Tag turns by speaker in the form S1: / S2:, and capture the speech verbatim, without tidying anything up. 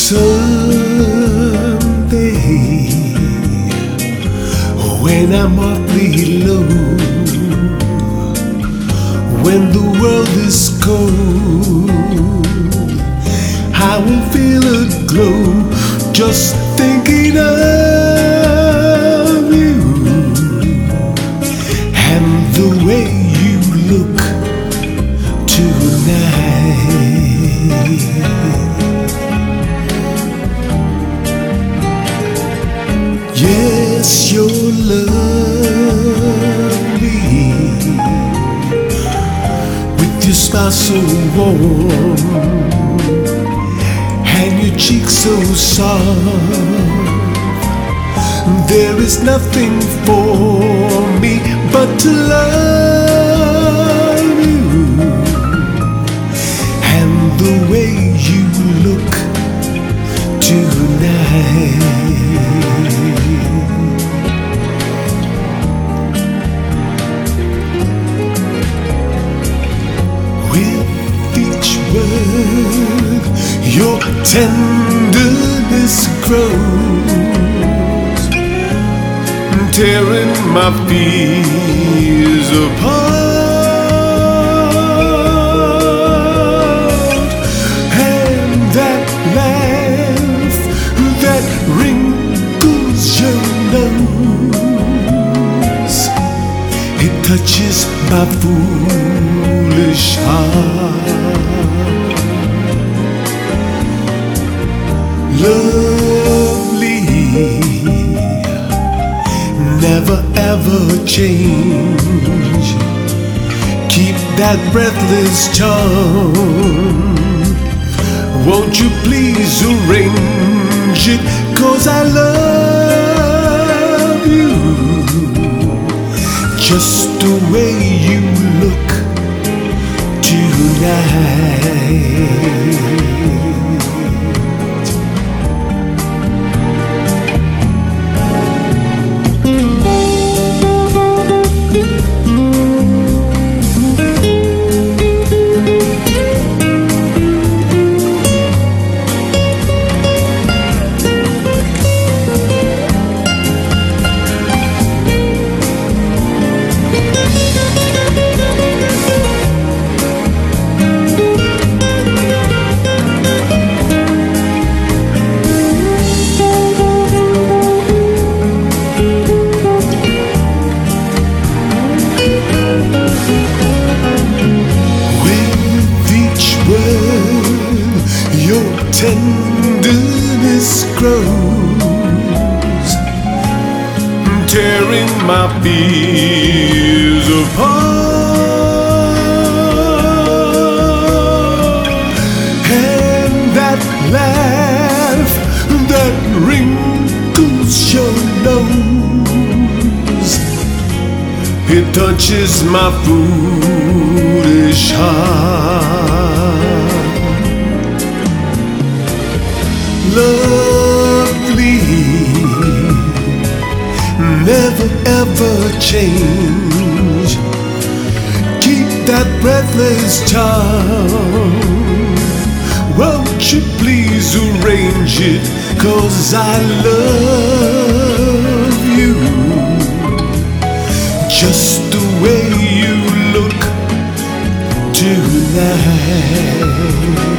S1: Someday, when I'm awfully low, when the world is cold, I will feel a glow just thinking of you and the way you look tonight. Yes, you're lovely, with your smile so warm and your cheeks so soft. There is nothing for me but to love you and the way you look tonight. With each word, your tenderness grows, tearing my fears apart. And that laugh that wrinkles your nose, it touches my foolish heart. Lovely, never ever change. Keep that breathless charm. Won't you please arrange it? 'Cause I love you just the way you look tonight. Your tenderness grows, tearing my fears apart. And that laugh that wrinkles your nose, it touches my foolish heart. Lovely, never ever change. Keep that breathless charm. Won't you please arrange it? 'Cause I love you just the way you look tonight.